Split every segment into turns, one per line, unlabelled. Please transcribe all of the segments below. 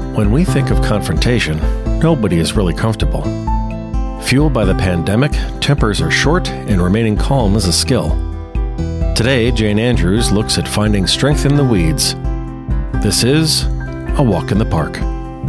When we think of confrontation, nobody is really comfortable. Fueled by the pandemic, tempers are short and remaining calm is a skill. Today, Jane Andrews looks at finding strength in the weeds. This is A Walk in the Park.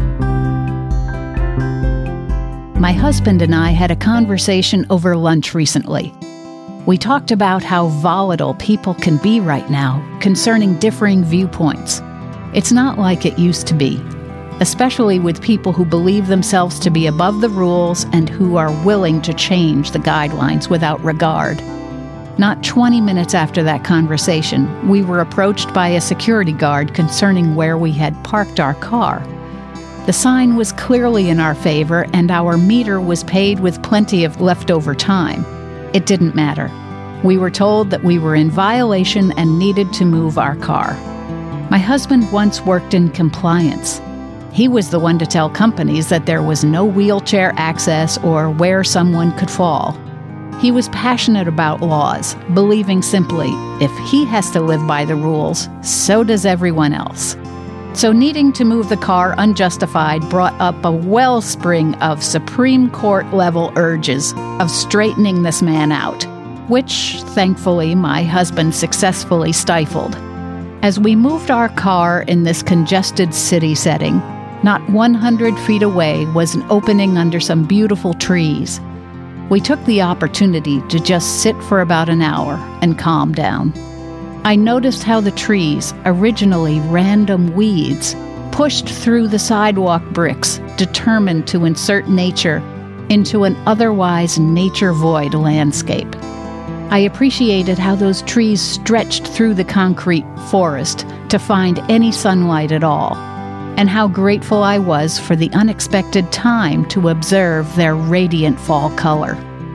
My husband and I had a conversation over lunch recently. We talked about how volatile people can be right now concerning differing viewpoints. It's not like it used to be, especially with people who believe themselves to be above the rules and who are willing to change the guidelines without regard. Not 20 minutes after that conversation, we were approached by a security guard concerning where we had parked our car. The sign was clearly in our favor, and our meter was paid with plenty of leftover time. It didn't matter. We were told that we were in violation and needed to move our car. My husband once worked in compliance. He was the one to tell companies that there was no wheelchair access or where someone could fall. He was passionate about laws, believing simply, if he has to live by the rules, so does everyone else. So needing to move the car unjustified brought up a wellspring of Supreme Court-level urges of straightening this man out, which, thankfully, my husband successfully stifled. As we moved our car in this congested city setting, not 100 feet away was an opening under some beautiful trees. We took the opportunity to just sit for about an hour and calm down. I noticed how the trees, originally random weeds, pushed through the sidewalk bricks, determined to insert nature into an otherwise nature-void landscape. I appreciated how those trees stretched through the concrete forest to find any sunlight at all, and how grateful I was for the unexpected time to observe their radiant fall color.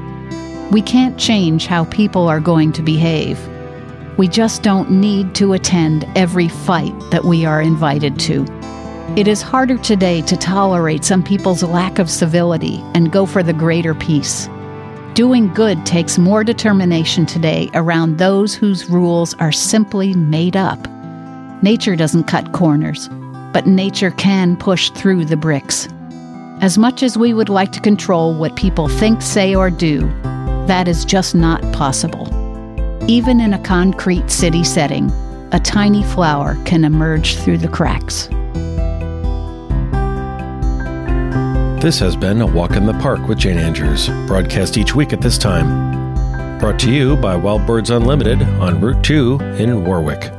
We can't change how people are going to behave. We just don't need to attend every fight that we are invited to. It is harder today to tolerate some people's lack of civility and go for the greater peace. Doing good takes more determination today around those whose rules are simply made up. Nature doesn't cut corners, but nature can push through the bricks. As much as we would like to control what people think, say, or do, that is just not possible. Even in a concrete city setting, a tiny flower can emerge through the cracks.
This has been A Walk in the Park with Jane Andrews, broadcast each week at this time. Brought to you by Wild Birds Unlimited on Route 2 in Warwick.